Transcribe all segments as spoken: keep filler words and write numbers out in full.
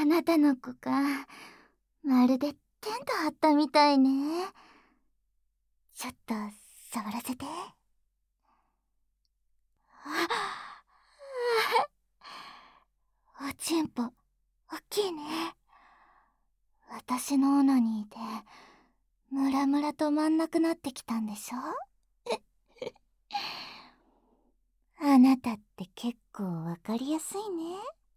なたの子がまるでテント張ったみたいね。ちょっと触らせて。おちんぽ、おっきいね。私のオナニーでムラムラ止まんなくなってきたんでしょ。あなたって結構わかりやすいね。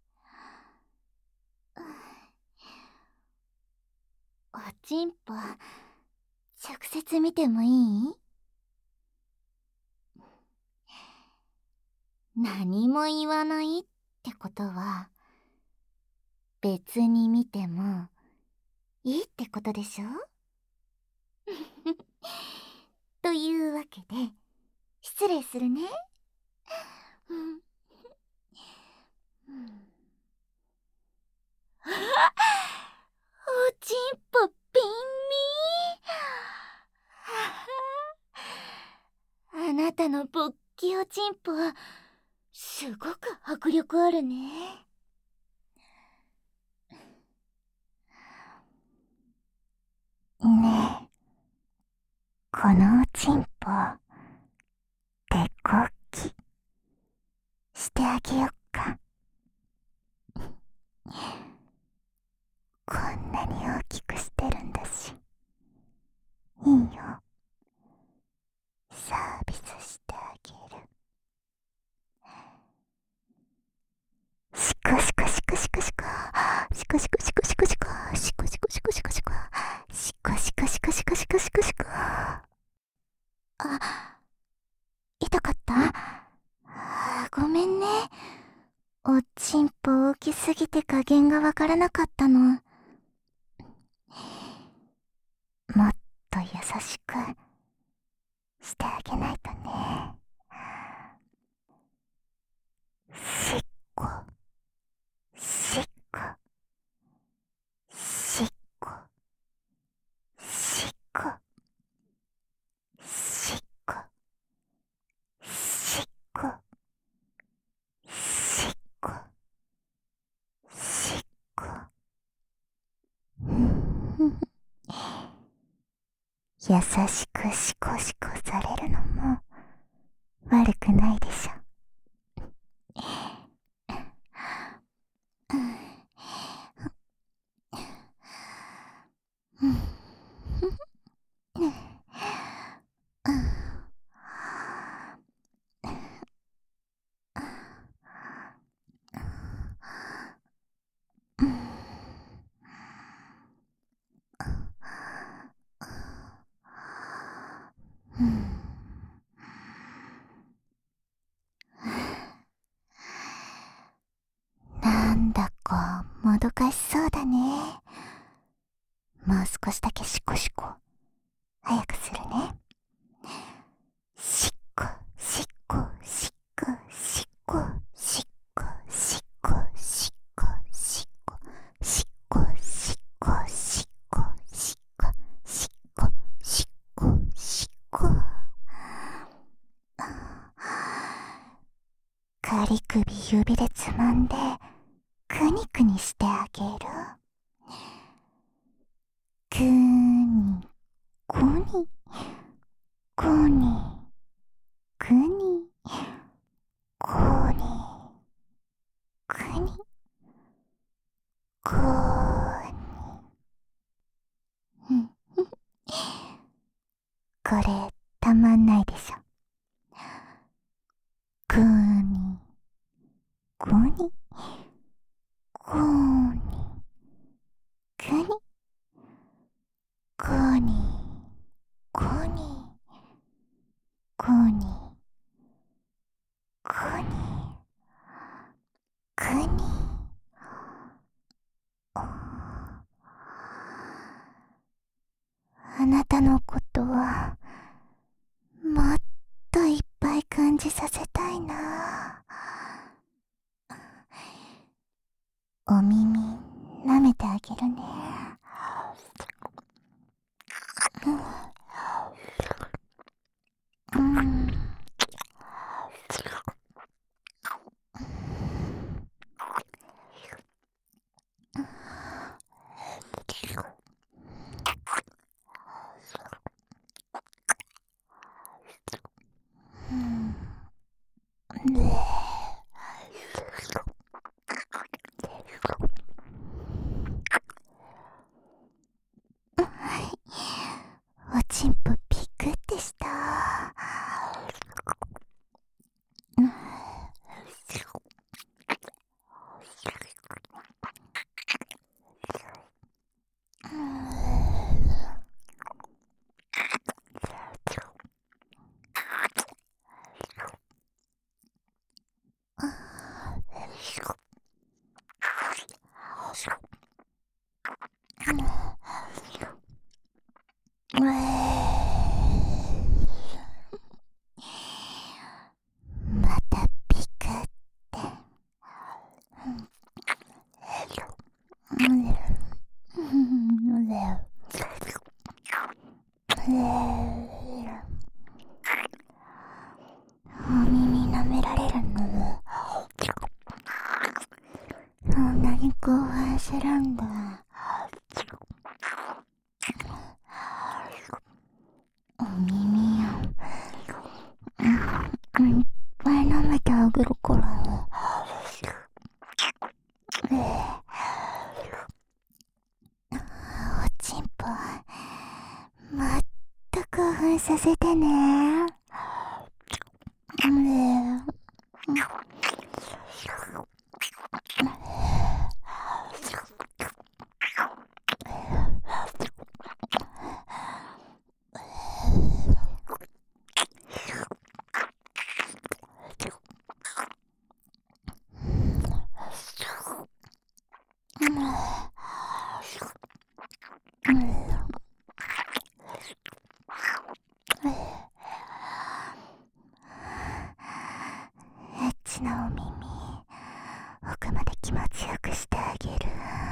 おちんぽ、直接見てもいい？何も言わないってことは、別に見てもいいってことでしょ？というわけで、失礼するね。うん。おちんぽピンミー。あなたのぼっきおちんぽ、すごく迫力あるね。ねえ、このおちんぽ、でこっき、してあげよっか。こんなに大きくしてるんだし。いいよ。サービスしてあげる。シコシコシコシコシコ。シコシコシコシコシコ。シコシコシコシコシコ。シコシコシコシコシコシコシコ。あ、痛かった？あ、ごめんね。おちんぽ大きすぎて加減がわからなかったの。もっと優しくしてあげないとね。しっこ、しっこ、しっこ、しっこ、しっこ、しっこ、しっこ、しっこ。優しくシコシコされるのも悪くないでしょ。なんだかもどかしそうだね。もう少しだけシコシコ早くするね。しっこしっこしっこしっこしっこしっこしっこしっこしっこしっこしっこしっこしっこしっこしっこ。仮首指でつまんでくにくにしてあげる。くにこにこにくにこにくにこに。うん。これたまんないでしょ。くにこにこにくにこにこにこにこにくに。あなたのことはもっといっぱい感じさせたいな。お耳舐めてあげるね。うん。 に興奮するんだ。お耳をうん、いっぱい舐めてあげるからね。おちんぽまった興奮させてね。ねエッチなお耳、奥まで気持ちよくしてあげる。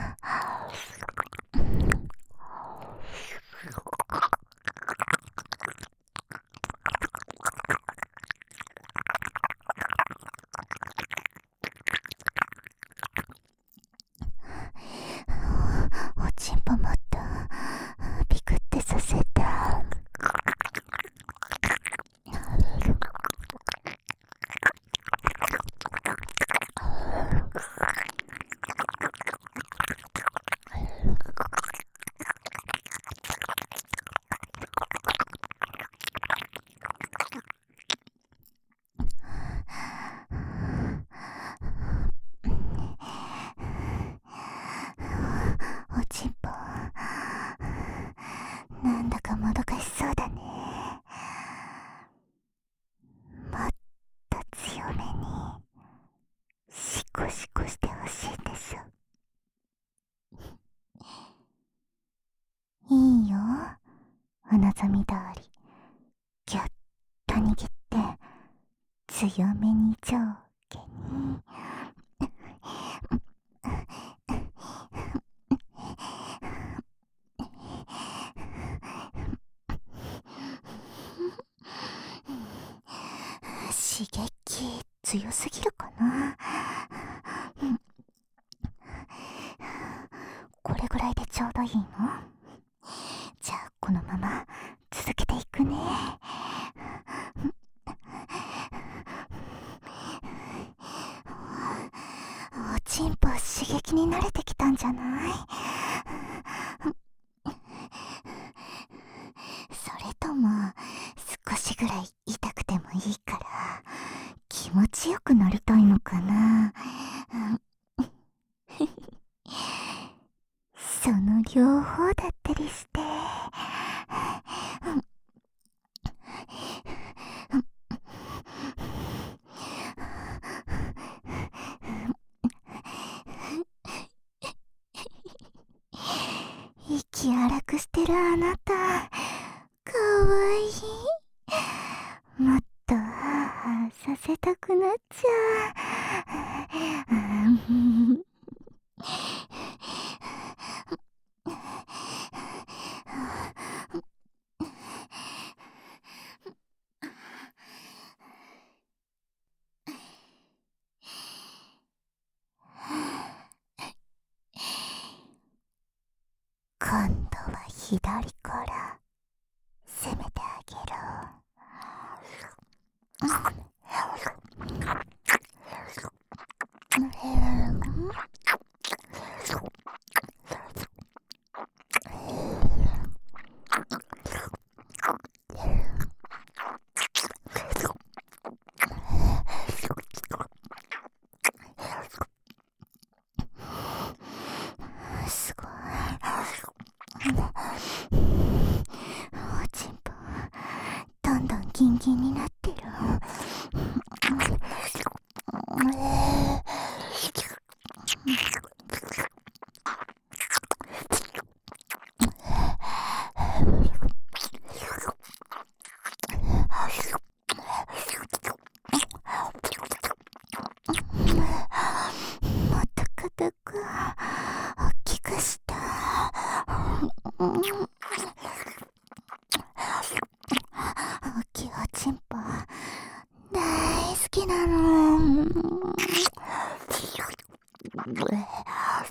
おちんぽもっとピクってさせて。おちんぽなんだかもどかしそうだね。もっと強めにシコシコしてほしいんでしょ。いいよ、お望み通りギュッと握って強めに上下に刺激強すぎるかな。これぐらいでちょうどいいの？じゃあこのまま続けていくね。おちんぽ刺激に慣れてきたんじゃない？それとも少しぐらい痛くてもいいから気持ちよくなりたいのかな。その両方だったりして。息荒くしてるあなた、かわいい。もっとハーさせたくなっちゃう。今度は左から攻めてあげる。すごい。おちんぽどんどんギンギンになってる。もっと硬く大きくした。大きいおちんぽ大好きなの。